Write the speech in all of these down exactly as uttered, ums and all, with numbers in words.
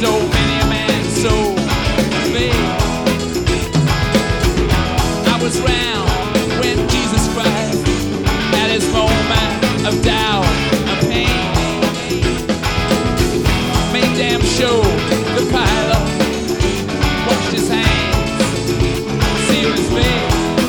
stole many a man's soul of faith. I was round when Jesus Christ had his moment of doubt and pain. Made damn sure the pilot washed his hands, sealed his face.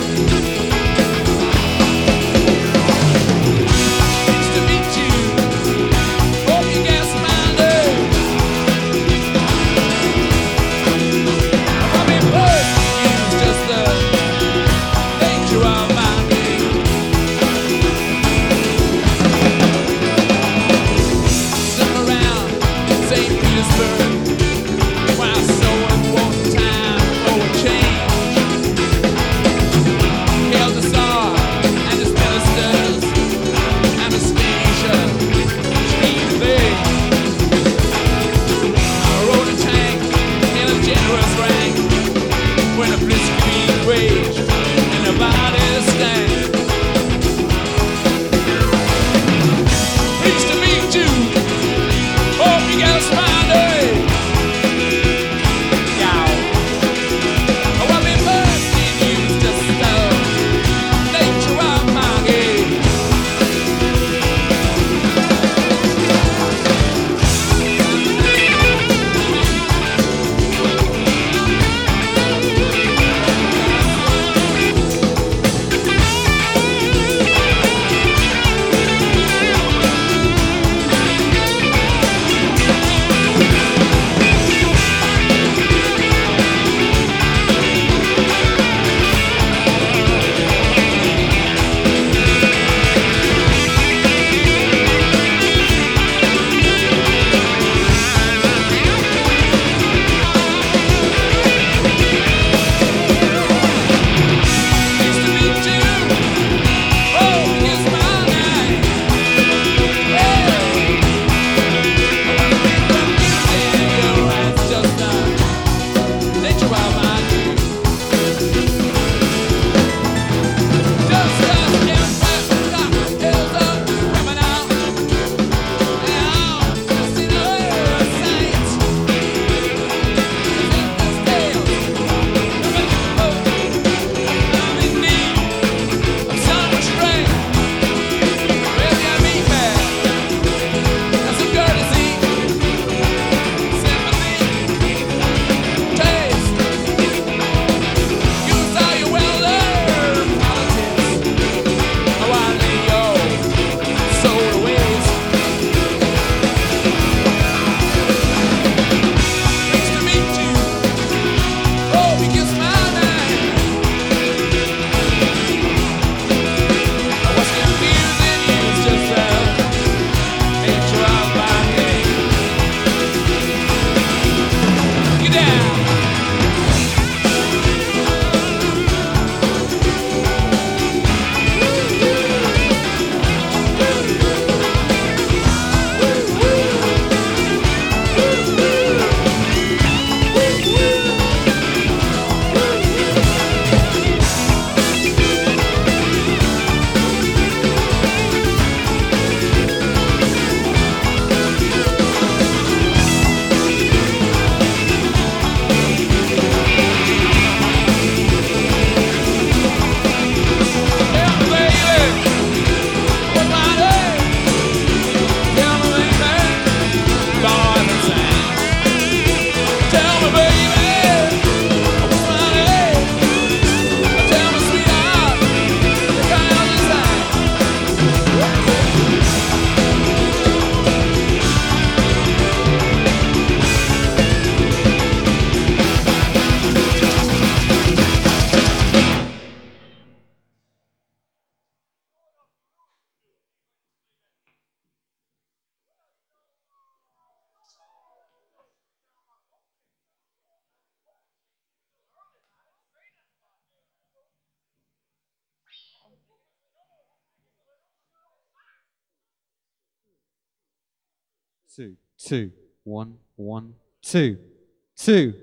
two, two, one, one, two, two,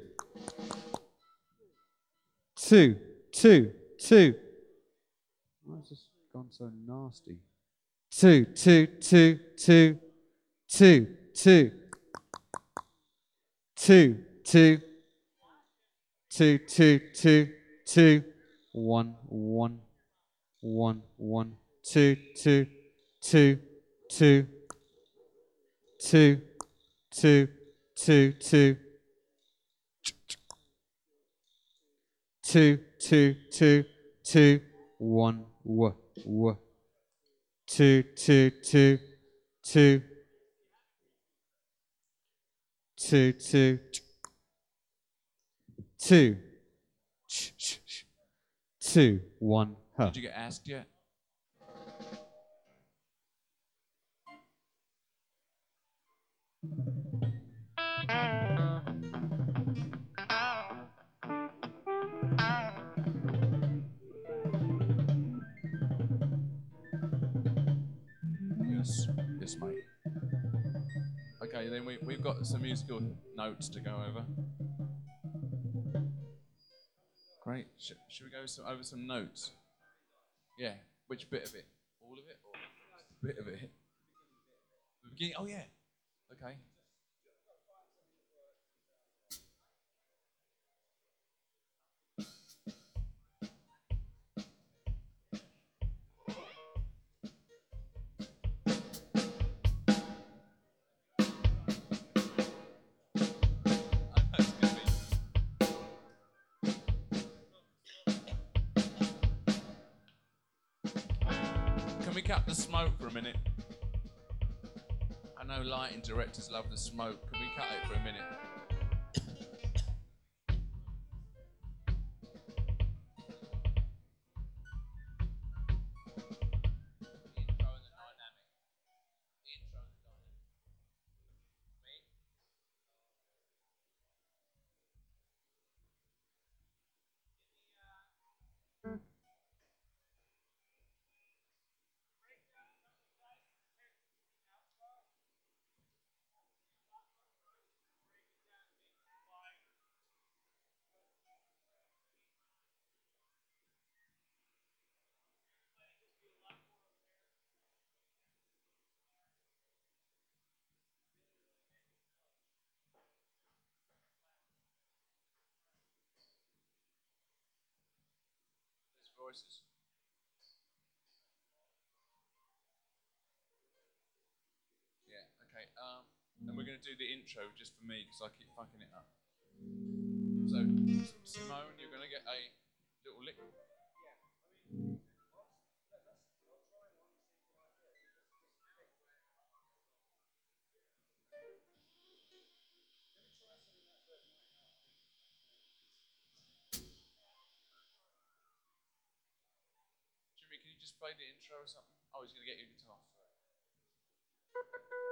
two, two, two. Why has this gone so nasty? Two, two, two, two, two, two, two, two, two, two, two, two, two, one, one, one, one, two, two, two, two, two, two, two, two, two, two, two, two, one, w, w, two, two, two, two, two, two, two, sh, sh, sh, two, one, huh. Did you get asked yet? Yes, yes, mate. Okay, then we, we've got some musical notes to go over. Great. Sh- should we go some, over some notes? Yeah. Which bit of it? All of it? Or a bit of it? The beginning? Oh, yeah. Okay. Can we cut the smoke for a minute? I know lighting directors love the smoke. Can we cut it for a minute? There's voices. Yeah, okay. Um, and we're going to do the intro just for me because I keep fucking it up. So, Simone, you're going to get a little lick. Jimmy, can you just play the intro or something? Oh, he's going to get you a guitar.